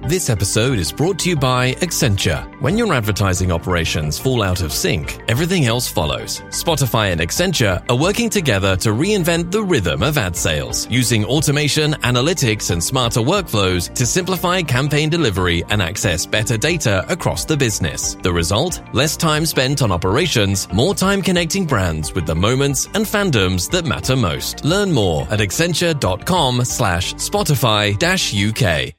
This episode is brought to you by Accenture. When your advertising operations fall out of sync, everything else follows. Spotify and Accenture are working together to reinvent the rhythm of ad sales, using automation, analytics, and smarter workflows to simplify campaign delivery and access better data across the business. The result? Less time spent on operations, more time connecting brands with the moments and fandoms that matter most. Learn more at accenture.com/Spotify-UK.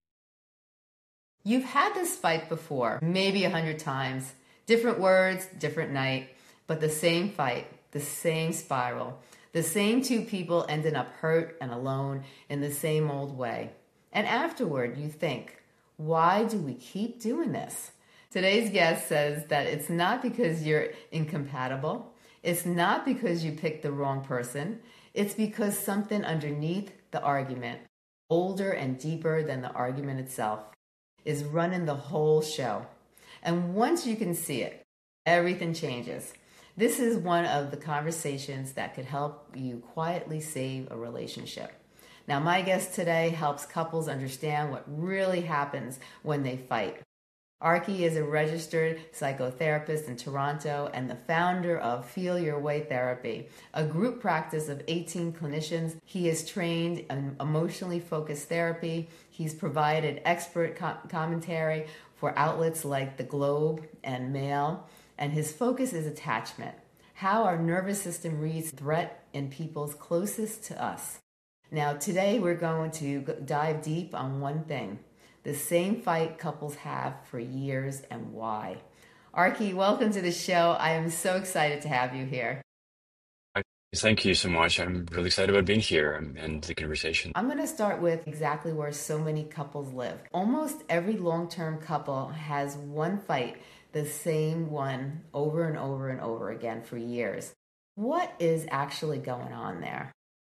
You've had this fight before, maybe 100 times. Different words, different night, but the same fight, the same spiral. The same two people ending up hurt and alone in the same old way. And afterward, you think, why do we keep doing this? Today's guest says that it's not because you're incompatible. It's not because you picked the wrong person. It's because something underneath the argument, older and deeper than the argument itself, is running the whole show. And once you can see it, everything changes. This is one of the conversations that could help you quietly save a relationship. Now, my guest today helps couples understand what really happens when they fight. Arki is a registered psychotherapist in Toronto and the founder of Feel Your Way Therapy, a group practice of 18 clinicians. He is trained in emotionally focused therapy. He's provided expert commentary for outlets like The Globe and Mail, and his focus is attachment, how our nervous system reads threat in people's closest to us. Now, today we're going to dive deep on one thing: the same fight couples have for years and why. Arki, welcome to the show. I am so excited to have you here. Thank you so much. I'm really excited about being here and the conversation. I'm going to start with exactly where so many couples live. Almost every long-term couple has one fight, the same one over and over and over again for years. What is actually going on there?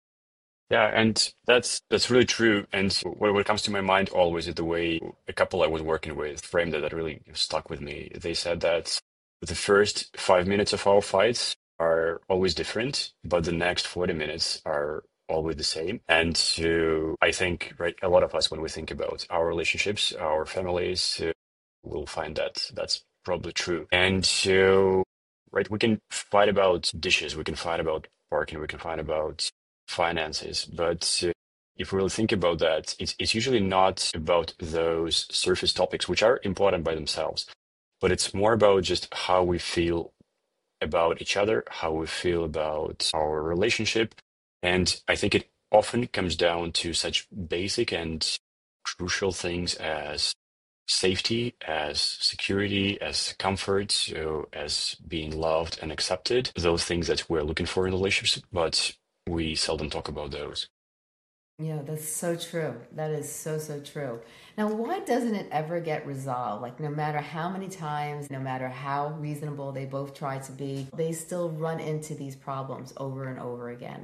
Yeah, and that's really true. And what comes to my mind always is the way a couple I was working with framed it that really stuck with me. They said that the first 5 minutes of our fights are always different, but the next 40 minutes are always the same. And so I think, right, a lot of us, when we think about our relationships, our families, will find that that's probably true. And so, right, we can fight about dishes, we can fight about parking, we can fight about finances, but if we really think about that, it's usually not about those surface topics, which are important by themselves, but it's more about just how we feel about each other, how we feel about our relationship. And I think it often comes down to such basic and crucial things as safety, as security, as comfort, so as being loved and accepted, those things that we're looking for in relationships, but we seldom talk about those. Yeah, that's so true. That is so true. Now, why doesn't it ever get resolved? Like, no matter how many times, no matter how reasonable they both try to be, they still run into these problems over and over again.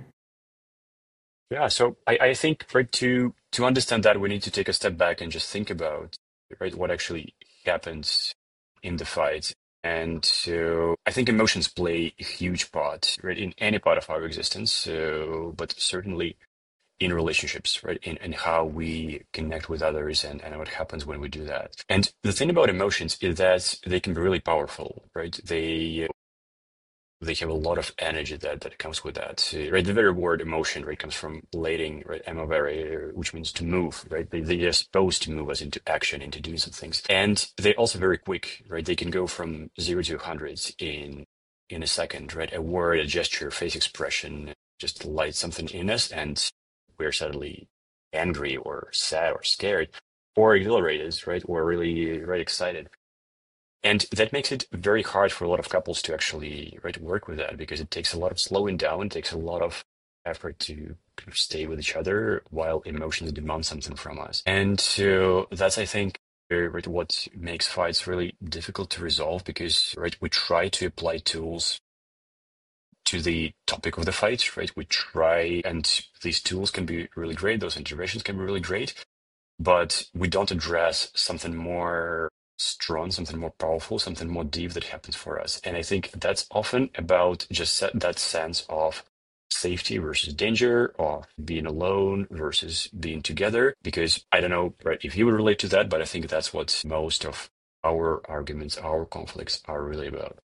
Yeah, so I think, right, to understand that, we need to take a step back and just think about, right, what actually happens in the fight. And so I think emotions play a huge part, right, in any part of our existence. So, but certainly in relationships, right, in how we connect with others and what happens when we do that. And the thing about emotions is that they can be really powerful, right? They have a lot of energy that comes with that, right? The very word emotion, right, comes from Latin, right, emovere, which means to move, right? They are supposed to move us into action, into doing some things, and they're also very quick, right? They can go from 0 to 100 in a second, right? A word, a gesture, face expression, just lights something in us, and we're suddenly angry or sad or scared or exhilarated, right? Or really, right, excited. And that makes it very hard for a lot of couples to actually, right, work with that, because it takes a lot of slowing down, it takes a lot of effort to kind of stay with each other while emotions demand something from us. And so that's, I think, right, what makes fights really difficult to resolve, because, right, we try to apply tools to the topic of the fight, right? We try, and these tools can be really great, those interventions can be really great, but we don't address something more strong, something more powerful, something more deep that happens for us. And I think that's often about just that sense of safety versus danger, or being alone versus being together. Because I don't know, right, if you would relate to that, but I think that's what most of our arguments, our conflicts are really about.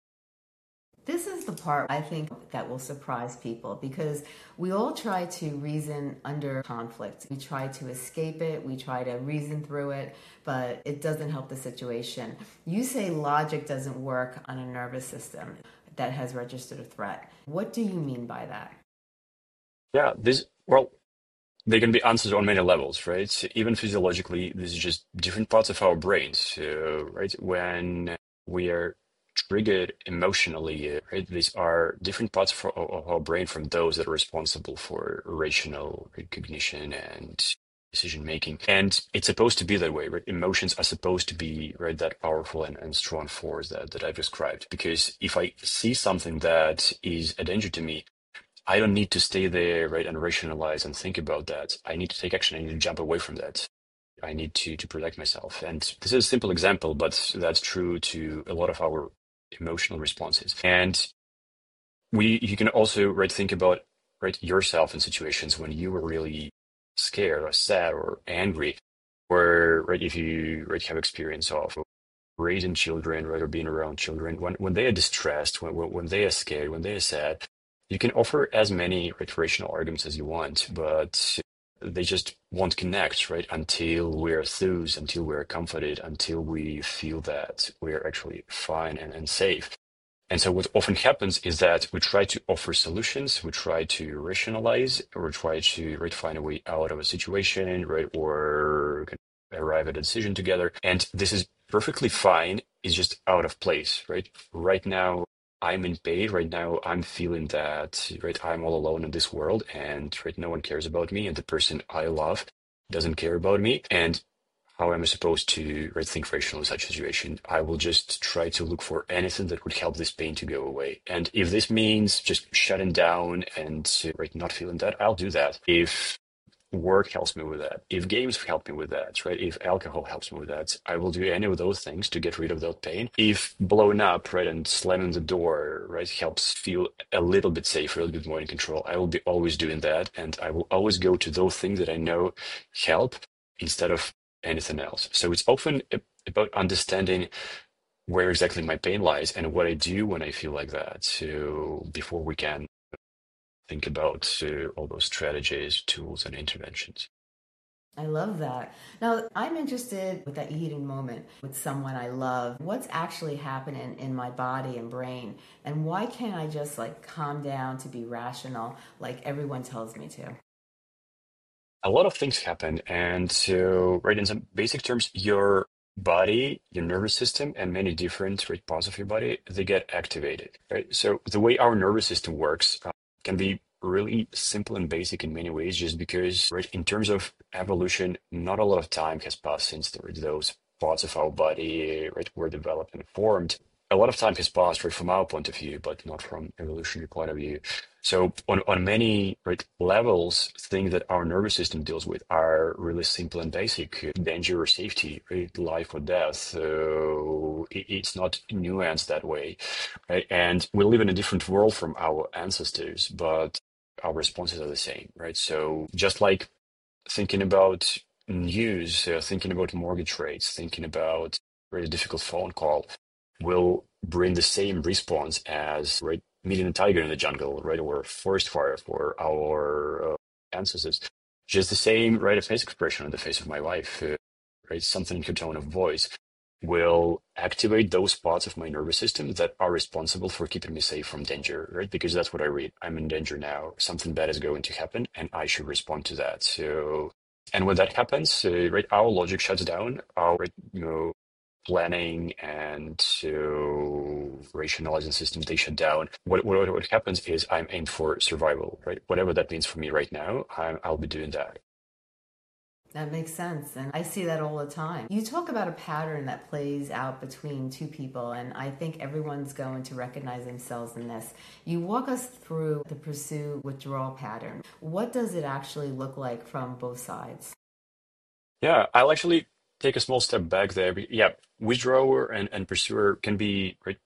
This is the part I think that will surprise people because we all try to reason under conflict. We try to escape it, we try to reason through it, but it doesn't help the situation. You say logic doesn't work on a nervous system that has registered a threat. What do you mean by that? Yeah, well, they can be answered on many levels, right? So even physiologically, this is just different parts of our brains. So, right, when we are triggered emotionally, right, these are different parts of our brain from those that are responsible for rational recognition and decision making. And it's supposed to be that way, right? Emotions are supposed to be, right, that powerful and strong force that I've described. Because if I see something that is a danger to me, I don't need to stay there, right, and rationalize and think about that. I need to take action. I need to jump away from that. I need to protect myself. And this is a simple example, but that's true to a lot of our emotional responses. And you can also, right, think about, right, yourself in situations when you were really scared or sad or angry, or, right, if you, right, have experience of raising children, right, or being around children, when they are distressed, when they are scared, when they are sad, you can offer as many rational arguments as you want, but they just won't connect, right, until we're soothed, until we're comforted, until we feel that we're actually fine and safe. And so what often happens is that we try to offer solutions, we try to rationalize, or try to, right, find a way out of a situation, right, or arrive at a decision together. And this is perfectly fine. It's just out of place, right? Right now, I'm in pain. Right now, I'm feeling that, right, I'm all alone in this world, and right, no one cares about me, and the person I love doesn't care about me. And how am I supposed to, right, think rational in such a situation? I will just try to look for anything that would help this pain to go away. And if this means just shutting down and, right, not feeling that, I'll do that. If work helps me with that, if games help me with that, right, if alcohol helps me with that, I will do any of those things to get rid of that pain. If blowing up, right, and slamming the door, right, helps feel a little bit safer, a little bit more in control, I will be always doing that. And I will always go to those things that I know help instead of anything else. So it's often about understanding where exactly my pain lies and what I do when I feel like that. So before we can think about all those strategies, tools, and interventions. I love that. Now, I'm interested with that heated moment with someone I love. What's actually happening in my body and brain? And why can't I just like calm down to be rational like everyone tells me to? A lot of things happen. And so, right, in some basic terms, your body, your nervous system, and many different, right, parts of your body, they get activated, right? So the way our nervous system works can be really simple and basic in many ways, just because, right, in terms of evolution, not a lot of time has passed since those parts of our body, right, were developed and formed. A lot of time has passed, right, from our point of view, but not from evolutionary point of view. So on many, right, levels, things that our nervous system deals with are really simple and basic. Danger or safety, right? Life or death. So it's not nuanced that way, right? And we live in a different world from our ancestors, but our responses are the same, right? So just like thinking about news, thinking about mortgage rates, thinking about a really difficult phone call will bring the same response as, right, meeting a tiger in the jungle, right, or a forest fire for our ancestors. Just the same, right, a face expression on the face of my wife, right, something in her tone of voice will activate those parts of my nervous system that are responsible for keeping me safe from danger, right? Because that's what I read. I'm in danger now. Something bad is going to happen, and I should respond to that. So, and when that happens, right, our logic shuts down. Our, right, planning and rationalizing systems, they shut down. What happens is I'm aimed for survival, right? Whatever that means for me right now, I'll be doing that. That makes sense. And I see that all the time. You talk about a pattern that plays out between two people, and I think everyone's going to recognize themselves in this. You walk us through the pursue withdrawal pattern. What does it actually look like from both sides? Yeah, I'll actually take a small step back there. Yeah, withdrawer and pursuer can be, right,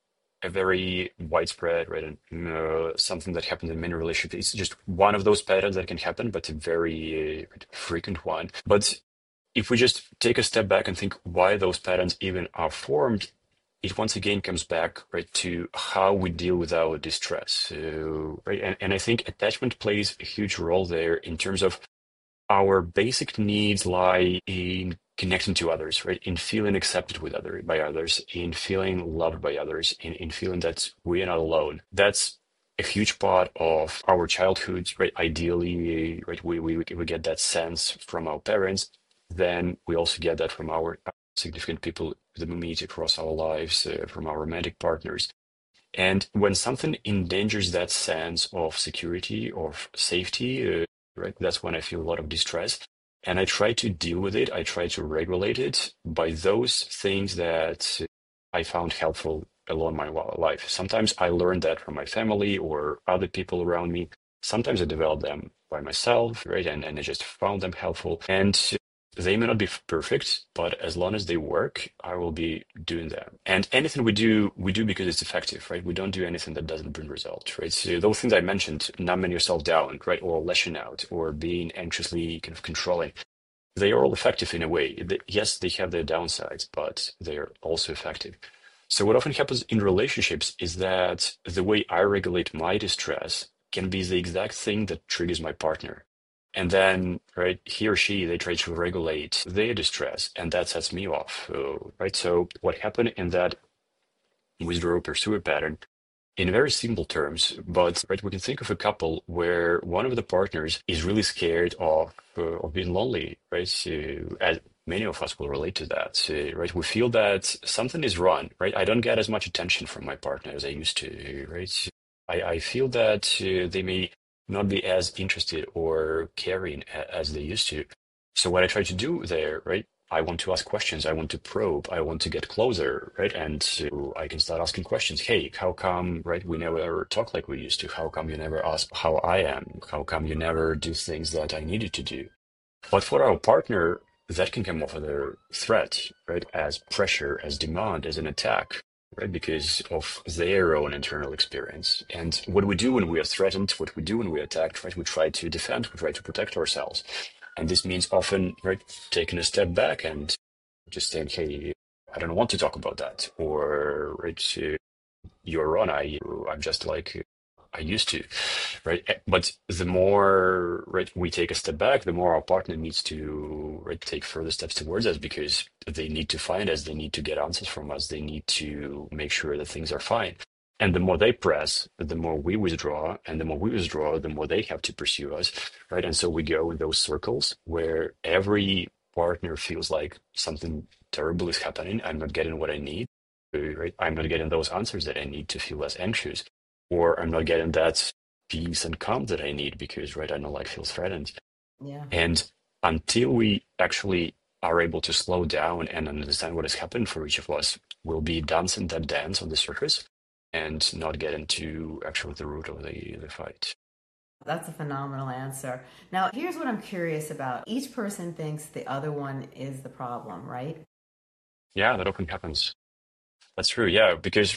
a very widespread, right, and something that happens in many relationships. It's just one of those patterns that can happen, but a very frequent one. But if we just take a step back and think why those patterns even are formed, it once again comes back, right, to how we deal with our distress. So, right, and I think attachment plays a huge role there in terms of our basic needs lie in connecting to others, right? In feeling accepted by others, in feeling loved by others, in feeling that we are not alone. That's a huge part of our childhood, right? Ideally, right, we get that sense from our parents. Then we also get that from our significant people that we meet across our lives, from our romantic partners. And when something endangers that sense of security or safety, right, that's when I feel a lot of distress. And I try to deal with it. I try to regulate it by those things that I found helpful along my life. Sometimes I learned that from my family or other people around me. Sometimes I developed them by myself, right? And I just found them helpful. And they may not be perfect, but as long as they work, I will be doing them. And anything we do because it's effective, right? We don't do anything that doesn't bring results, right? So those things I mentioned, numbing yourself down, right? Or lashing out or being anxiously kind of controlling, they are all effective in a way. Yes, they have their downsides, but they're also effective. So what often happens in relationships is that the way I regulate my distress can be the exact thing that triggers my partner. And then, right, he or she, they try to regulate their distress, and that sets me off, right? So what happened in that withdraw pursuer pattern, in very simple terms, but right, we can think of a couple where one of the partners is really scared of being lonely, right? So, as many of us will relate to that, so, right? We feel that something is wrong, right? I don't get as much attention from my partner as I used to, right? So I feel that they may not be as interested or caring as they used to. So what I try to do there, right? I want to ask questions. I want to probe. I want to get closer, right? And so I can start asking questions. Hey, how come, right? We never ever talk like we used to. How come you never ask how I am? How come you never do things that I needed to do? But for our partner, that can come off as a threat, right? As pressure, as demand, as an attack, right? Because of their own internal experience. And what we do when we are threatened, what we do when we are attacked, right? We try to defend, we try to protect ourselves. And this means often, right, taking a step back and just saying, hey, I don't want to talk about that. Or, right, you're wrong. I'm just like I used to, right? But the more, right, we take a step back, the more our partner needs to, right, take further steps towards us because they need to find us, they need to get answers from us, they need to make sure that things are fine. And the more they press, the more we withdraw, and the more we withdraw, the more they have to pursue us, right? And so we go in those circles where every partner feels like something terrible is happening. I'm not getting what I need, right? I'm not getting those answers that I need to feel less anxious, or I'm not getting that peace and calm that I need because, right, I no like feels threatened. Yeah. And until we actually are able to slow down and understand what has happened for each of us, we'll be dancing that dance on the surface and not get into actually the root of the fight. That's a phenomenal answer. Now, here's what I'm curious about. Each person thinks the other one is the problem, right? Yeah, that often happens. That's true. Yeah, because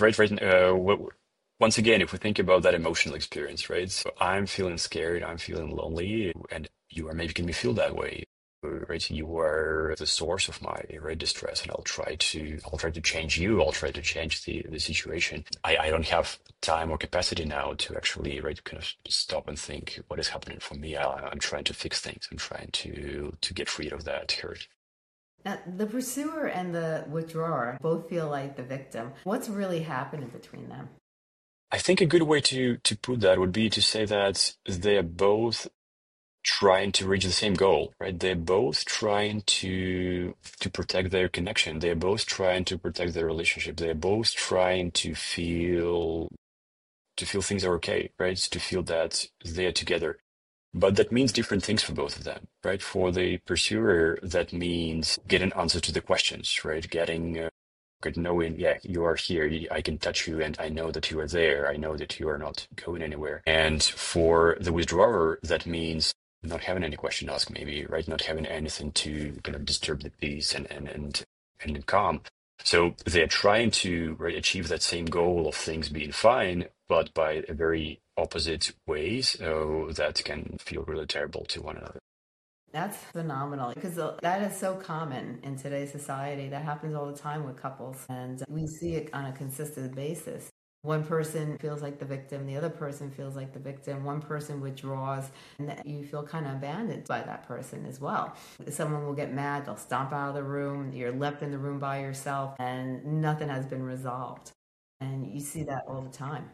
once again, if we think about that emotional experience, right? So I'm feeling scared, I'm feeling lonely, and you are making me feel that way, right? You are the source of my, right, distress, and I'll try to change you. I'll try to change the situation. I don't have time or capacity now to actually, right, kind of stop and think what is happening for me. I'm trying to fix things. I'm trying to get rid of that hurt. Now, the pursuer and the withdrawer both feel like the victim. What's really happening between them? I think a good way to put that would be to say that they are both trying to reach the same goal, right? They're both trying to protect their connection. They're both trying to protect their relationship. They're both trying to feel things are okay, right? To feel that they're together. But that means different things for both of them, right? For the pursuer, that means getting answer to the questions, right? Getting knowing, yeah, you are here, I can touch you, and I know that you are there. I know that you are not going anywhere. And for the withdrawer, that means not having any question asked, maybe, right? Not having anything to kind of disturb the peace and calm. So they're trying to right, achieve that same goal of things being fine, but by a very opposite way, so that can feel really terrible to one another. That's phenomenal because that is so common in today's society. That happens all the time with couples, and we see it on a consistent basis. One person feels like the victim, the other person feels like the victim, one person withdraws, and you feel kind of abandoned by that person as well. Someone will get mad, they'll stomp out of the room, you're left in the room by yourself, and nothing has been resolved. And you see that all the time.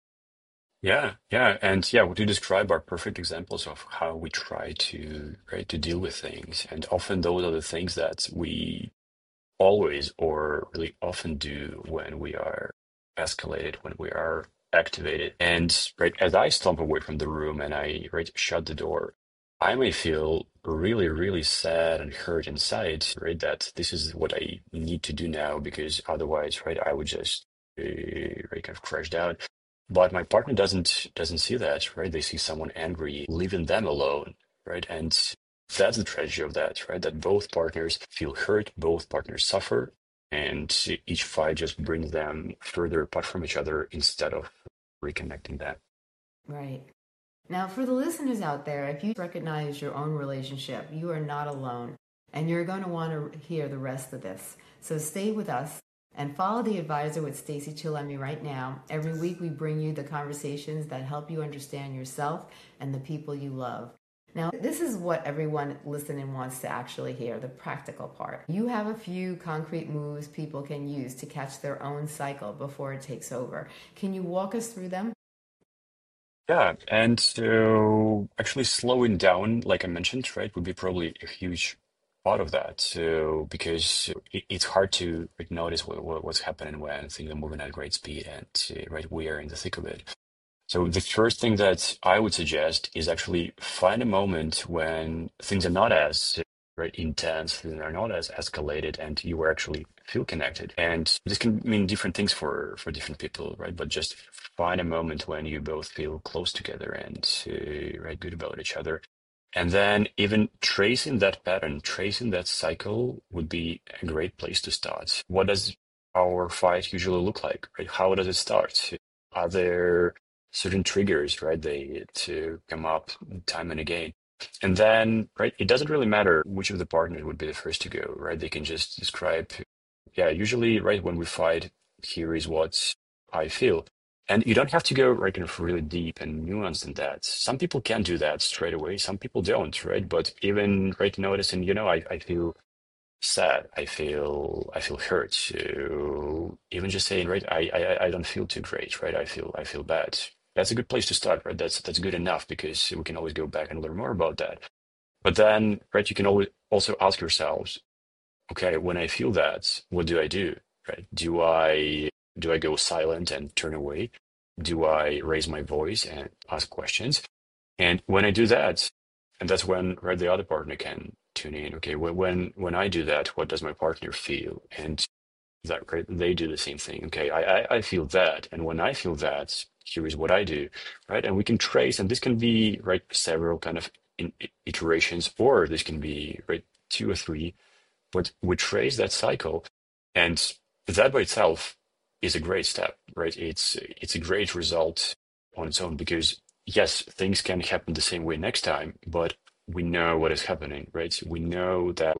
Yeah, what you describe are perfect examples of how we try to right to deal with things, and often those are the things that we always or really often do when we are escalated, when we are activated. And right as I stomp away from the room and I right shut the door, I may feel really, really sad and hurt inside, right? That this is what I need to do now because otherwise, right, I would just right kind of crashed out. But my partner doesn't see that, right? They see someone angry, leaving them alone, right? And that's the tragedy of that, right? That both partners feel hurt, both partners suffer, and each fight just brings them further apart from each other instead of reconnecting them. Right. Now, for the listeners out there, if you recognize your own relationship, you are not alone, and you're going to want to hear the rest of this. So stay with us and follow The Advisor with Stacey Chillemi right now. Every week we bring you the conversations that help you understand yourself and the people you love. Now, this is what everyone listening wants to actually hear, the practical part. You have a few concrete moves people can use to catch their own cycle before it takes over. Can you walk us through them? Yeah, and so actually slowing down, like I mentioned, right, would be probably a huge part of that. So because it's hard to like, notice what's happening when things are moving at great speed, and right, we are in the thick of it. So the first thing that I would suggest is actually find a moment when things are not as right intense, things are not as escalated, and you actually feel connected. And this can mean different things for different people, right? But just find a moment when you both feel close together and right good about each other. And then even tracing that pattern, tracing that cycle would be a great place to start. What does our fight usually look like, right? How does it start? Are there certain triggers, right? They to come up time and again. And then, right, it doesn't really matter which of the partners would be the first to go, right? They can just describe, yeah, usually, right, when we fight, here is what I feel. And you don't have to go right kind of really deep and nuanced in that. Some people can do that straight away, some people don't, right? But even right noticing, I feel sad, I feel hurt. So even just saying, right, I don't feel too great, right? I feel bad. That's a good place to start, right? That's good enough because we can always go back and learn more about that. But then, right, you can always also ask yourselves, okay, when I feel that, what do I do? Right? Do I go silent and turn away? Do I raise my voice and ask questions? And when I do that, and that's when right the other partner can tune in. Okay, when I do that, what does my partner feel? And that right, they do the same thing. Okay, I feel that, and when I feel that, here is what I do, right? And we can trace, and this can be right several kind of iterations, or this can be right two or three, but we trace that cycle, and that by itself is a great step, right? It's a great result on its own because yes, things can happen the same way next time, but we know what is happening, right? So we know that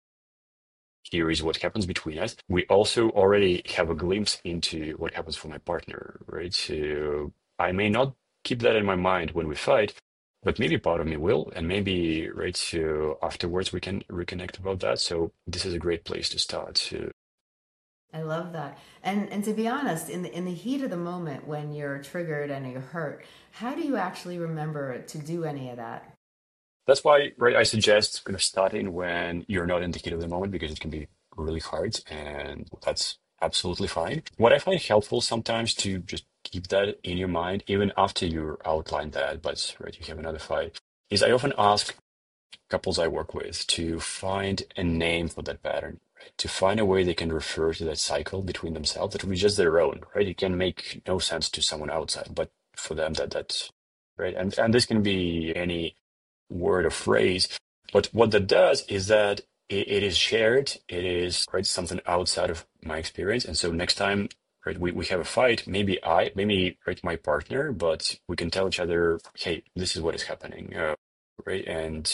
here is what happens between us. We also already have a glimpse into what happens for my partner, right? So I may not keep that in my mind when we fight, but maybe part of me will, and maybe right so afterwards we can reconnect about that. So this is a great place to start. So, I love that. And to be honest, in the heat of the moment when you're triggered and you're hurt, how do you actually remember to do any of that? that's why, right, I suggest kind of starting when you're not in the heat of the moment because it can be really hard, and that's absolutely fine. What I find helpful sometimes to just keep that in your mind, even after you outline that, but right, you have another fight, is I often ask couples I work with to find a name for that pattern, right? To find a way they can refer to that cycle between themselves that will be just their own, right? It can make no sense to someone outside, but for them that's right. And this can be any word or phrase. But what that does is that it is shared. It is right something outside of my experience. And so next time, right, we have a fight, maybe right, my partner, but we can tell each other, hey, this is what is happening, right?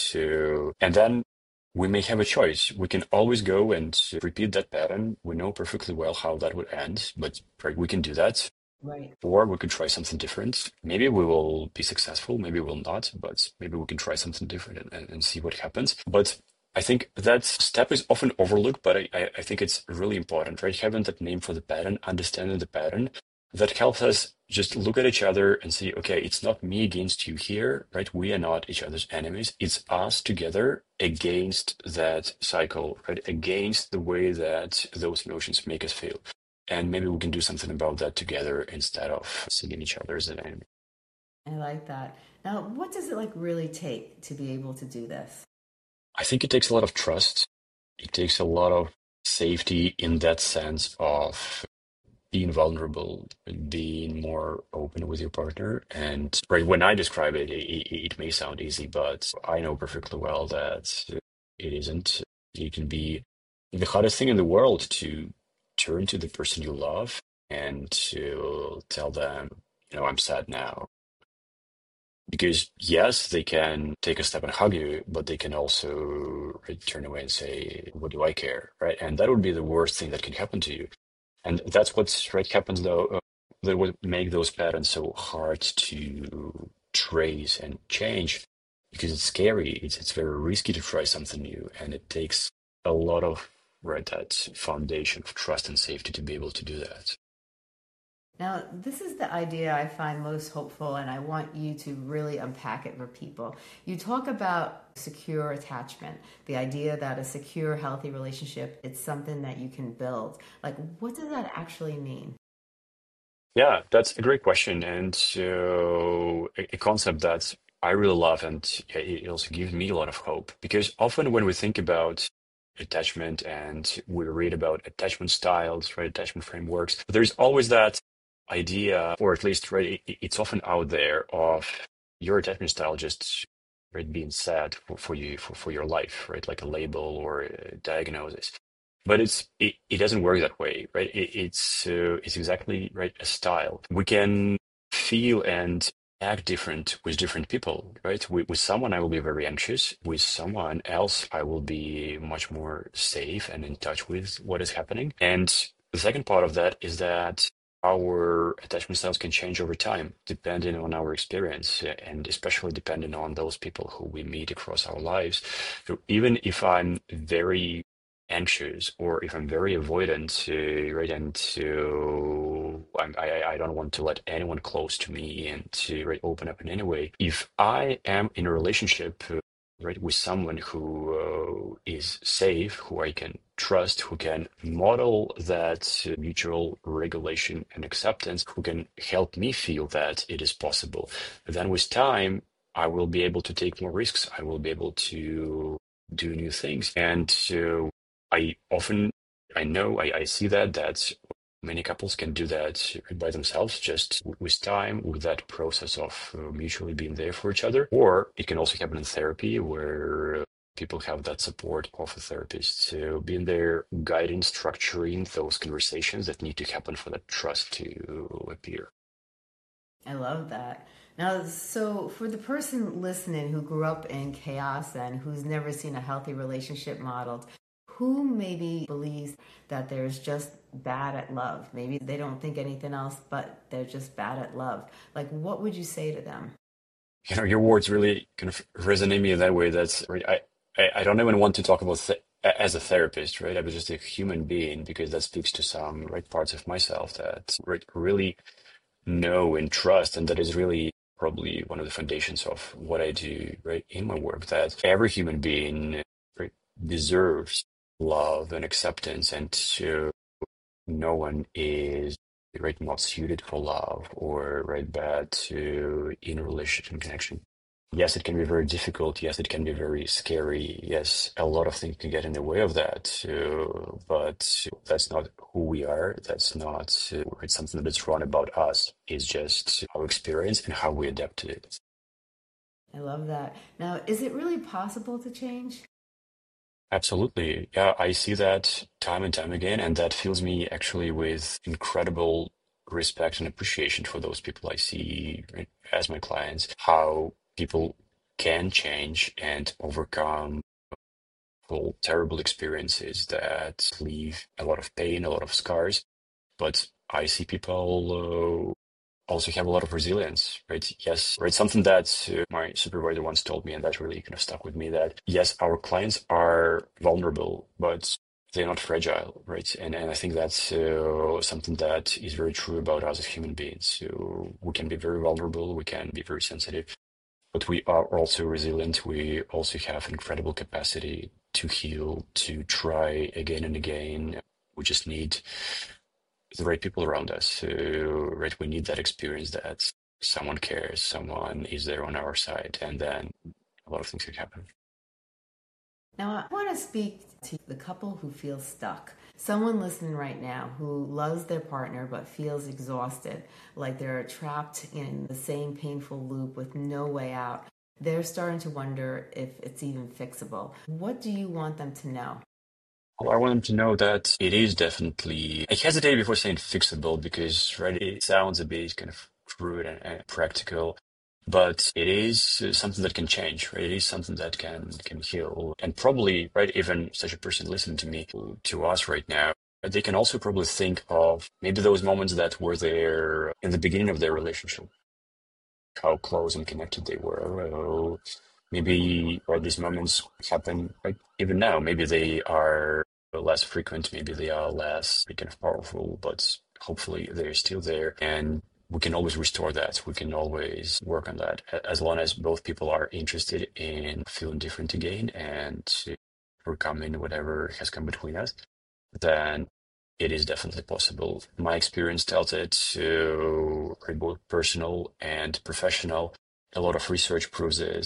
And then we may have a choice. We can always go and repeat that pattern. We know perfectly well how that would end, but right, we can do that. Right. Or we could try something different. Maybe we will be successful, maybe we'll not, but maybe we can try something different and see what happens. But I think that step is often overlooked, but I think it's really important, right? Having that name for the pattern, understanding the pattern, that helps us just look at each other and see, okay, it's not me against you here, right? We are not each other's enemies. It's us together against that cycle, right? Against the way that those emotions make us feel. And maybe we can do something about that together instead of seeing each other as an enemy. I like that. Now, what does it like really take to be able to do this? I think it takes a lot of trust. It takes a lot of safety in that sense of being vulnerable, being more open with your partner. And right, when I describe it, it may sound easy, but I know perfectly well that it isn't. It can be the hardest thing in the world to turn to the person you love and to tell them, I'm sad now. Because yes, they can take a step and hug you, but they can also turn away and say, "What do I care?" Right? And that would be the worst thing that can happen to you. And that's what's right happens though. That would make those patterns so hard to trace and change because it's scary. It's very risky to try something new, and it takes a lot of right that foundation of trust and safety to be able to do that. Now, this is the idea I find most hopeful, and I want you to really unpack it for people. You talk about secure attachment, the idea that a secure, healthy relationship, it's something that you can build. Like, what does that actually mean? Yeah, that's a great question, and so a concept that I really love, and yeah, it also gives me a lot of hope because often when we think about attachment and we read about attachment styles, right, attachment frameworks, there's always that idea, or at least right, it's often out there of your attachment style just right being set for you for your life, right, like a label or a diagnosis. But it doesn't work that way, right? It's exactly right a style. We can feel and act different with different people, right? With someone I will be very anxious. With someone else I will be much more safe and in touch with what is happening. And the second part of that is that our attachment styles can change over time, depending on our experience, and especially depending on those people who we meet across our lives. So even if I'm very anxious or if I'm very avoidant, right, and I don't want to let anyone close to me and to right, open up in any way. If I am in a relationship, right, with someone who is safe, who I can trust, who can model that mutual regulation and acceptance, who can help me feel that it is possible, then with time, I will be able to take more risks. I will be able to do new things. And so I often, I see that many couples can do that by themselves, just with time, with that process of mutually being there for each other. Or it can also happen in therapy where people have that support of a therapist. So being there, guiding, structuring those conversations that need to happen for that trust to appear. I love that. Now, so for the person listening who grew up in chaos and who's never seen a healthy relationship modeled, who maybe believes that there's just bad at love? Maybe they don't think anything else, but they're just bad at love. Like, what would you say to them? Your words really kind of resonate me in that way. That's right. I don't even want to talk about as a therapist, right? I was just a human being because that speaks to some right parts of myself that right, really know and trust, and that is really probably one of the foundations of what I do, right, in my work. That every human being right, deserves love and acceptance, and so no one is right not suited for love or right bad to in relationship and connection. Yes, it can be very difficult. Yes, it can be very scary. Yes, a lot of things can get in the way of that. But that's not who we are. That's not it's something that's wrong about us. It's just our experience and how we adapt to it. I love that. Now, is it really possible to change? Absolutely. Yeah, I see that time and time again, and that fills me actually with incredible respect and appreciation for those people I see, right, as my clients, how people can change and overcome full terrible experiences that leave a lot of pain, a lot of scars. But I see people also have a lot of resilience, right? Yes, right. Something that my supervisor once told me, and that really kind of stuck with me, that yes, our clients are vulnerable, but they're not fragile, right? And I think that's something that is very true about us as human beings. So we can be very vulnerable, we can be very sensitive, but we are also resilient. We also have incredible capacity to heal, to try again and again. We just need the right people around us. So, right, we need that experience that someone cares, someone is there on our side, and then a lot of things can happen. Now, I want to speak to the couple who feels stuck. Someone listening right now who loves their partner but feels exhausted, like they're trapped in the same painful loop with no way out. They're starting to wonder if it's even fixable. What do you want them to know? Well, I want them to know that it is definitely. I hesitate before saying fixable because, right, it sounds a bit kind of crude and practical, but it is something that can change, right? It is something that can heal, and probably, right, even such a person listening to me, to us right now, they can also probably think of maybe those moments that were there in the beginning of their relationship, how close and connected they were. Maybe right, these moments happen right even now. Maybe they are less frequent. Maybe they are less kind of powerful, but hopefully they're still there. And we can always restore that. We can always work on that as long as both people are interested in feeling different again and overcoming whatever has come between us. Then it is definitely possible. My experience tells it to both personal and professional. A lot of research proves it.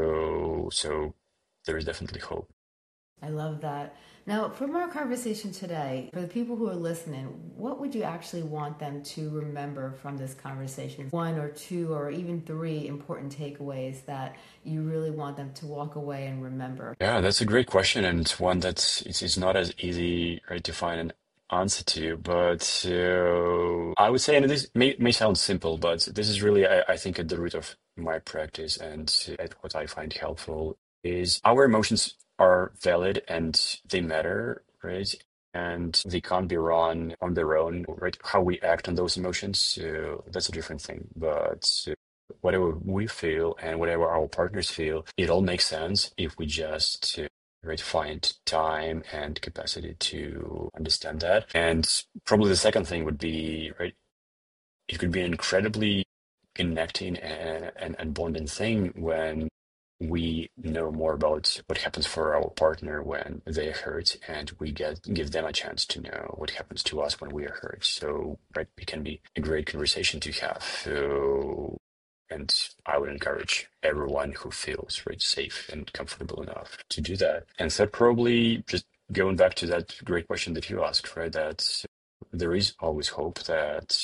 So there is definitely hope. I love that. Now, from our conversation today, for the people who are listening, what would you actually want them to remember from this conversation? One or two or even three important takeaways that you really want them to walk away and remember? Yeah, that's a great question, and it's one that's it's not as easy, right, to find an answer to. But I would say, and this may sound simple, but this is really, I think, at the root of my practice and at what I find helpful is our emotions are valid and they matter, right? And they can't be run on their own, right? How we act on those emotions, that's a different thing. But whatever we feel and whatever our partners feel, it all makes sense if we just right, find time and capacity to understand that. And probably the second thing would be, right, it could be an incredibly connecting and bonding thing when we know more about what happens for our partner when they are hurt, and we give them a chance to know what happens to us when we are hurt. So, right, it can be a great conversation to have. So, and I would encourage everyone who feels right safe and comfortable enough to do that. And third, probably just going back to that great question that you asked, right? That there is always hope that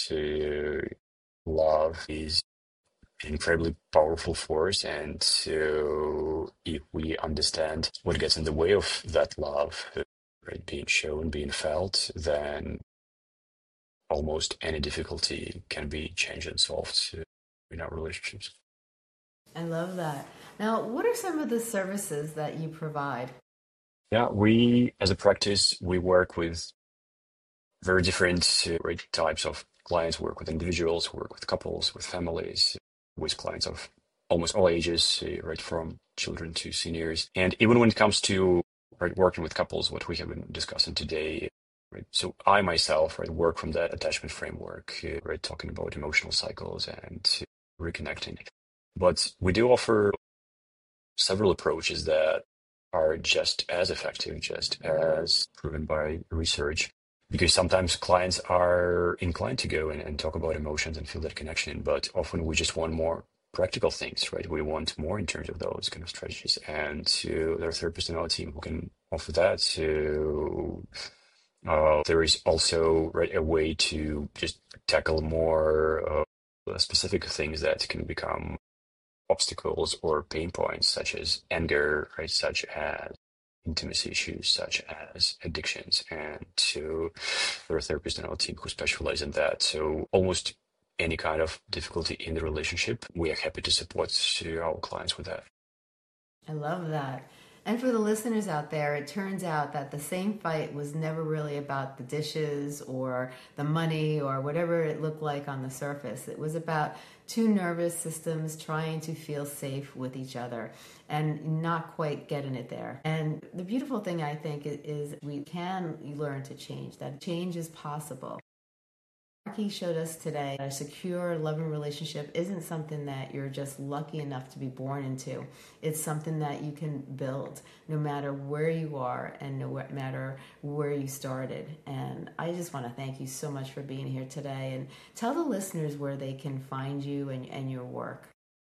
love is an incredibly powerful force. And so if we understand what gets in the way of that love, right, being shown, being felt, then almost any difficulty can be changed and solved in our relationships. I love that. Now, what are some of the services that you provide? Yeah, we, as a practice, we work with very different right, types of clients. We work with individuals, we work with couples, with families, with clients of almost all ages, right from children to seniors. And even when it comes to right, working with couples, what we have been discussing today, right? So I myself, right, work from that attachment framework, right, talking about emotional cycles and reconnecting. But we do offer several approaches that are just as effective, just as proven by research. Because sometimes clients are inclined to go and talk about emotions and feel that connection, but often we just want more practical things, right? We want more in terms of those kind of strategies. And there are therapists in our team who can offer that. So there is also right, a way to just tackle more specific things that can become obstacles or pain points, such as anger, right? Such as intimacy issues such as addictions. And so there are therapists on our team who specialize in that. So almost any kind of difficulty in the relationship, we are happy to support our clients with that. I love that. And for the listeners out there, it turns out that the same fight was never really about the dishes or the money or whatever it looked like on the surface. It was about two nervous systems trying to feel safe with each other and not quite getting it there. And the beautiful thing, I think, is we can learn to change, that change is possible. He showed us today that a secure, loving relationship isn't something that you're just lucky enough to be born into. It's something that you can build no matter where you are and no matter where you started. And I just want to thank you so much for being here today, and tell the listeners where they can find you and your work.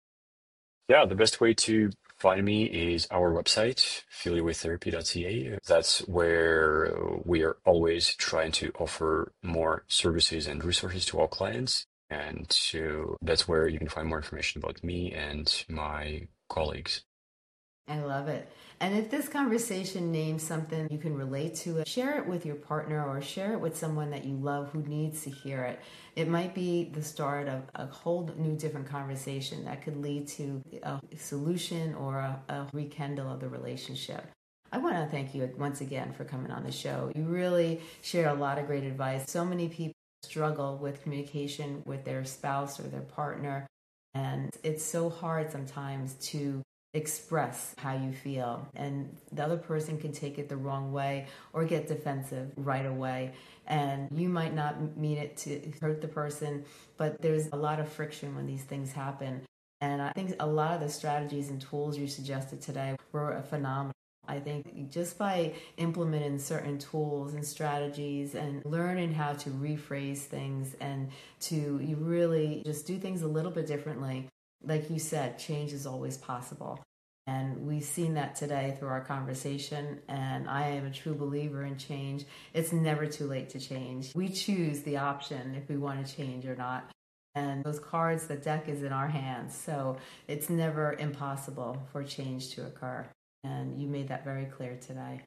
Yeah, the best way to find me is our website, filiwaytherapy.ca. That's where we are always trying to offer more services and resources to our clients. And so that's where you can find more information about me and my colleagues. I love it. And if this conversation names something you can relate to, share it with your partner or share it with someone that you love who needs to hear it. It might be the start of a whole new different conversation that could lead to a solution or a rekindle of the relationship. I want to thank you once again for coming on the show. You really share a lot of great advice. So many people struggle with communication with their spouse or their partner, and it's so hard sometimes to express how you feel, and the other person can take it the wrong way or get defensive right away, and you might not mean it to hurt the person, but there's a lot of friction when these things happen. And I think a lot of the strategies and tools you suggested today were phenomenal. I think just by implementing certain tools and strategies and learning how to rephrase things and to really just do things a little bit differently, like you said, change is always possible. And we've seen that today through our conversation. And I am a true believer in change. It's never too late to change. We choose the option if we want to change or not. And those cards, the deck is in our hands. So it's never impossible for change to occur. And you made that very clear today.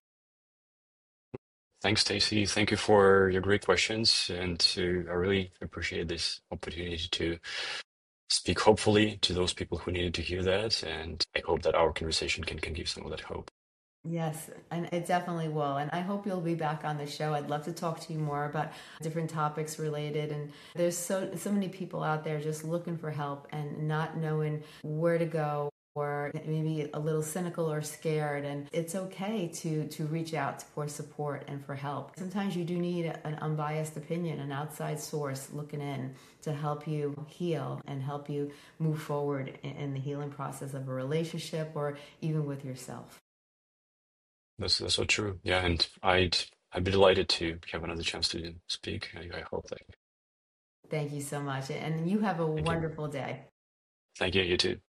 Thanks, Stacey. Thank you for your great questions. And I really appreciate this opportunity to speak hopefully to those people who needed to hear that. And I hope that our conversation can give some of that hope. Yes, and it definitely will. And I hope you'll be back on the show. I'd love to talk to you more about different topics related. And there's so many people out there just looking for help and not knowing where to go, or maybe a little cynical or scared. And it's okay to reach out for support and for help. Sometimes you do need an unbiased opinion, an outside source looking in to help you heal and help you move forward in the healing process of a relationship or even with yourself. That's so true. Yeah, and I'd be delighted to have another chance to speak. I hope that. Thank you so much. And you have a wonderful day. Thank you. You too.